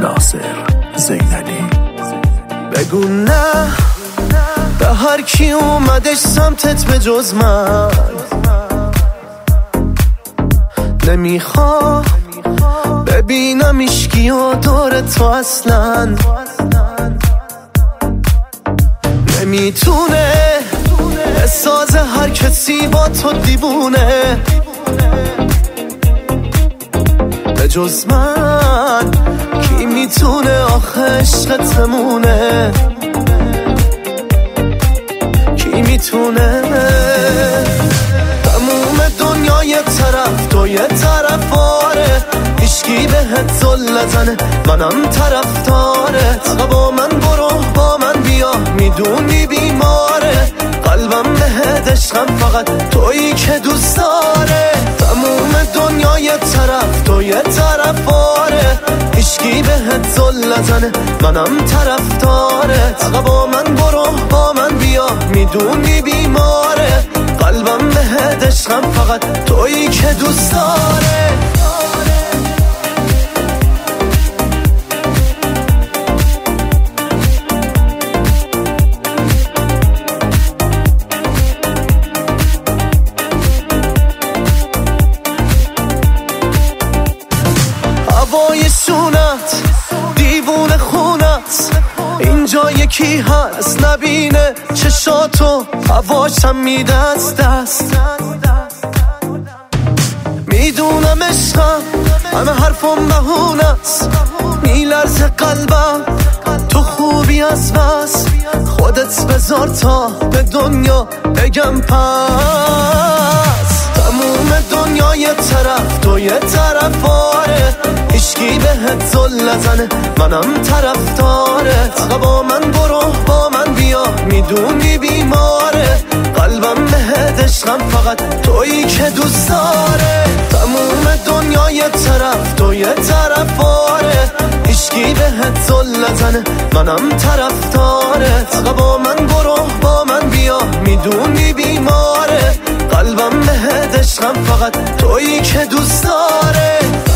ناصر زینلی. بگو نه به هر کی اومدش سمتت به جز من، نمیخوام ببینم ایشکی و دور تو اصلا. نمیتونه بساز هر کسی با تو دیوونه به جز من. کی میتونه آخه عشقت بمونه؟ کی میتونه؟ تموم دنیا یه طرف تو یه طرف، آره هیچکی بهت زل نزنه، منم طرفدارت. با من برو با من بیا، میدونی بیماره قلبم بهت، عشقم فقط تویی که دوست داره. تموم دنیا یه طرف تو یه طرف، آره هیچکی بهت زل نزنه، منم طرفدارت. با من برو با من بیا، میدونی بیماره قلبم بهت، عشقم فقط تویی که دوست داره. هوای شونت دیوونه خونت، اینجا یکی هست نبینه چشاتو، هواشم میده از دست. میدونم عشقم همه حرفم بهونست، میلرزه قلبم تو خوبی از بس. خودت بذار تا به دنیا بگم پس. تموم دنیا یه طرف تو یه طرف، آره هیچکی بهت زل نزنه، منم طرفدارت. با من برو با من بیا، میدونی بیماره قلبم بهت، عشقم فقط تویی که دوست داره. تموم دنیا یه طرف تو یه طرف، آره هیچکی بهت زل نزنه، منم طرفدارت. با من برو با من بیا، میدونی بیماره قلبم بهت، عشقم فقط تویی که دوست داره.